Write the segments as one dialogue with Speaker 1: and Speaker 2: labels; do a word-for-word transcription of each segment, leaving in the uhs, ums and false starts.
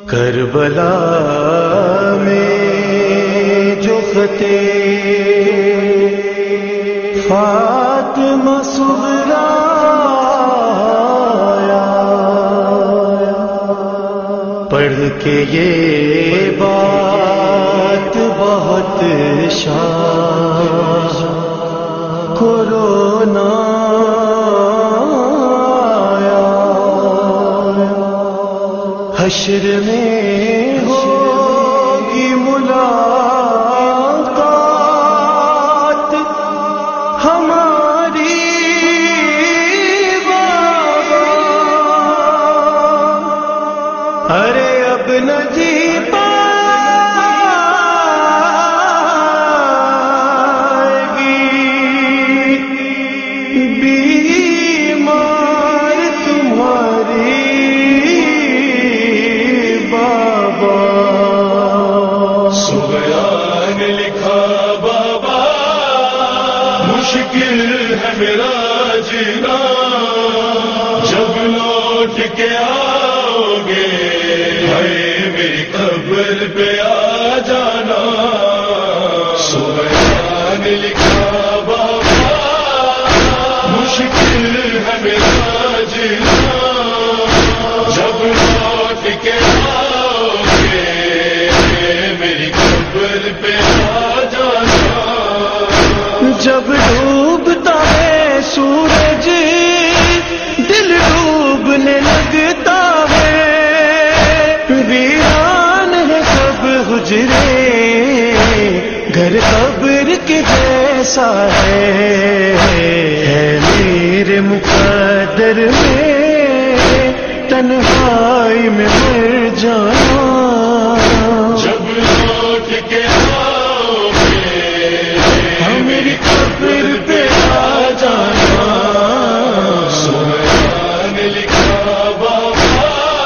Speaker 1: کربلا میں جو خطے فاطمہ صغریٰ پڑھ کے یہ بات بہت شاہ کو رونا حشر میں ہوگی ملاقات ہماری بابا، ارے اب نہ جی پائے گی بیمار تمہاری
Speaker 2: میرا جینا جب لوٹ کے آؤ گے، ہے میری قبر پہ آ جانا. سبحان لکھا بابا مشکل ہے میرا جینا جب لوٹ کے آؤ گے، میری قبر پہ آ جانا.
Speaker 1: جب ڈوبتا ہے سورج دل ڈوبنے لگتا ہے، ویران ہے سب حجرے گھر قبر کے جیسا ہے. ہے میرے مقدر میں تنہائی میں مر جانا.
Speaker 2: جب لوٹ کے آؤ گے میری قبر پہ آ جانا. سبحان لکھا بابا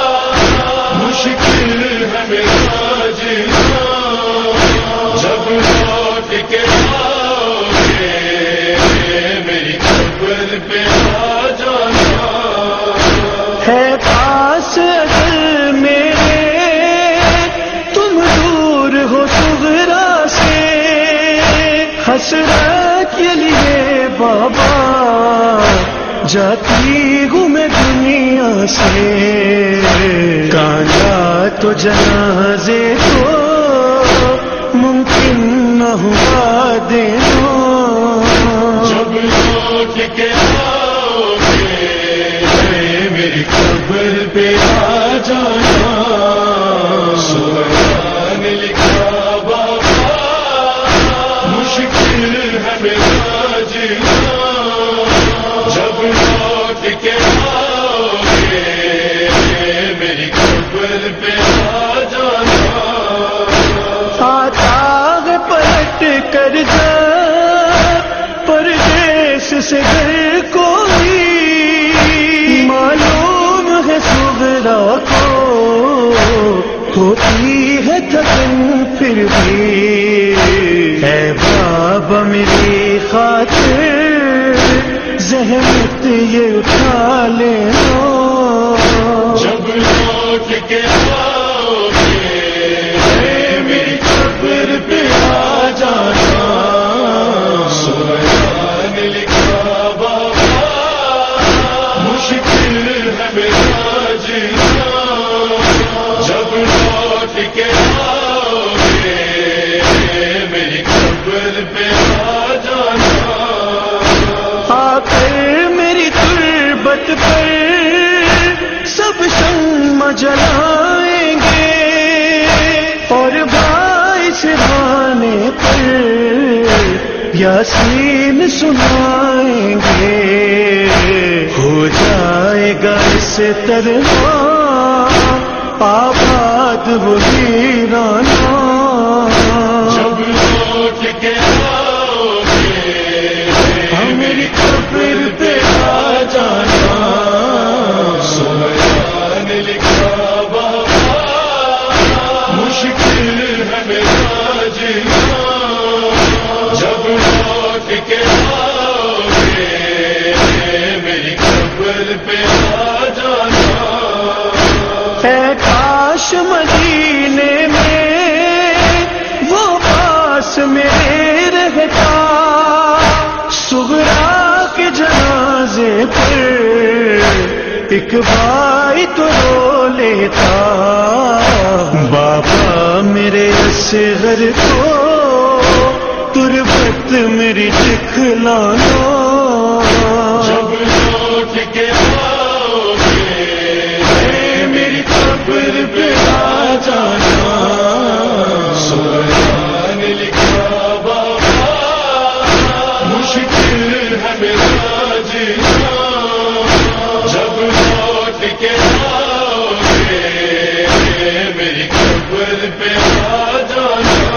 Speaker 2: مشکل ہے میرا جینا جب لوٹ کے آؤ گے، میری قبر پہ آ جانا.
Speaker 1: ہے پاس اگر میرے تم دور ہو صغریٰ سے، حسرت کے لیے بابا جاتی ہوں میں دنیا سے. کاندا تو جنازے کو ممکن نہ ہوا دینا.
Speaker 2: جب لوٹ کے آؤ گے میری قبر پہ آ جانا. سبحان لکھا بابا مشکل ہے میرا جینا جب لوٹ کے آؤ گے، میری قبر پہ آ جانا.
Speaker 1: آتا ہے پلٹ کر جا پردیس سے گھر کوئی، معلوم ہے صغریٰ کو ہوتی ہے تھکن پھر بھی. اے بابا میری خاطر زحمت یہ اٹھا لینا.
Speaker 2: جب لوٹ کے آؤ گے میری قبر پہ آ جانا. سبحان لکھا بابا مشکل ہے میرا جینا جب لوٹ کے آؤ گے، میری قبر پہ آ جانا.
Speaker 1: آ کر میری تربت پر سب شمع جلائیں گے، اور بھائی سے بہانے پر یاسین سنائیں گے. ہو جائے گا اس طرح آباد وہ ویرانہ.
Speaker 2: جب لوٹ کے آؤ گے میری قبر پہ آ جانا. سبحان لکھا بابا مشکل ہے میرا جینا جب لوٹ کے آؤ گے، میری قبر پہ آ جانا.
Speaker 1: اے کاش مدینہ صغرا کے جنازے پر ایک بھائی تو رو لیتا، بابا میرے اصغر کو تربت میری دکھلانا،
Speaker 2: جب لوٹ کے آؤ گے میری قبر پہ آ جانا، سبحان لکھا بابا مشکل ہے میرا جینا، جب لوٹ کے آؤ گے میری قبر پہ آ جانا،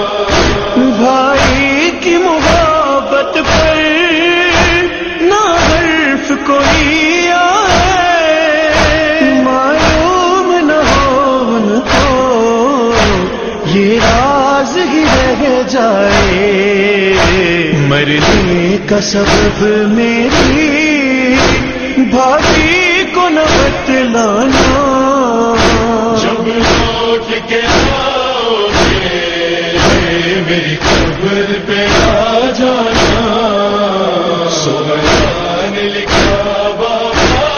Speaker 1: بھائی کی محبت پر نہ حرف کوئی آئے، معلوم نہ ہو ان کو یہ راز ہی رہ جائے، مرنے کا سبب میری بھائی کو نہ بتلانا،
Speaker 2: جب لوٹ کے آؤ گے میری قبر پہ آ جانا، سبحان لکھا بابا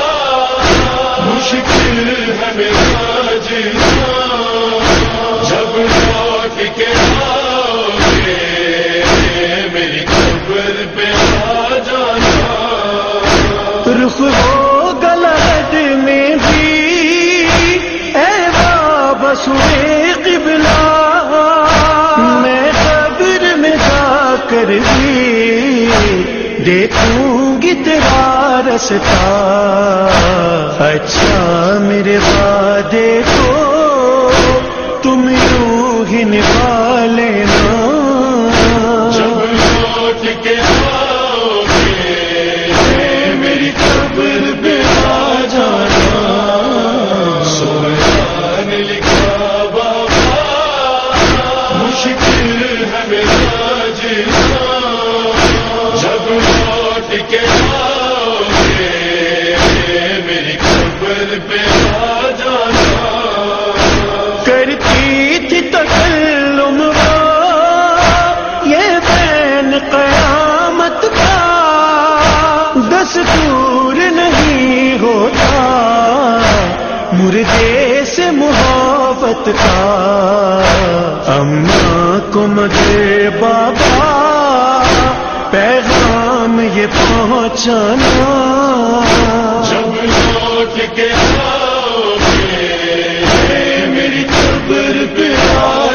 Speaker 2: مشکل ہے میرا جینا، جب لوٹ کے آؤ گے میری قبر پہ آ جانا،
Speaker 1: رخ ہو گلد میں بھی اے بابا سوئے قبلہ، میں قبر میں جا کر بھی دیکھوں گی تیرا رستہ، اچھا میرے وعدے کو تم یوں ہی نبھا لینا،
Speaker 2: جب لوٹ کے آؤ گے میری قبر پہ آ جانا، سبحان لکھا بابا مشکل ہے میرا جینا، جب لوٹ کے آؤ گے میری قبر پہ آ جانا،
Speaker 1: کرتی تھی تکلم یہ بین قیامت کا، دستور نہیں ہوتا مردے سے محبت کا، اماں کو مگر بابا پیغام یہ پہنچانا،
Speaker 2: جب لوٹ کے آؤ گے میری قبر پہ آ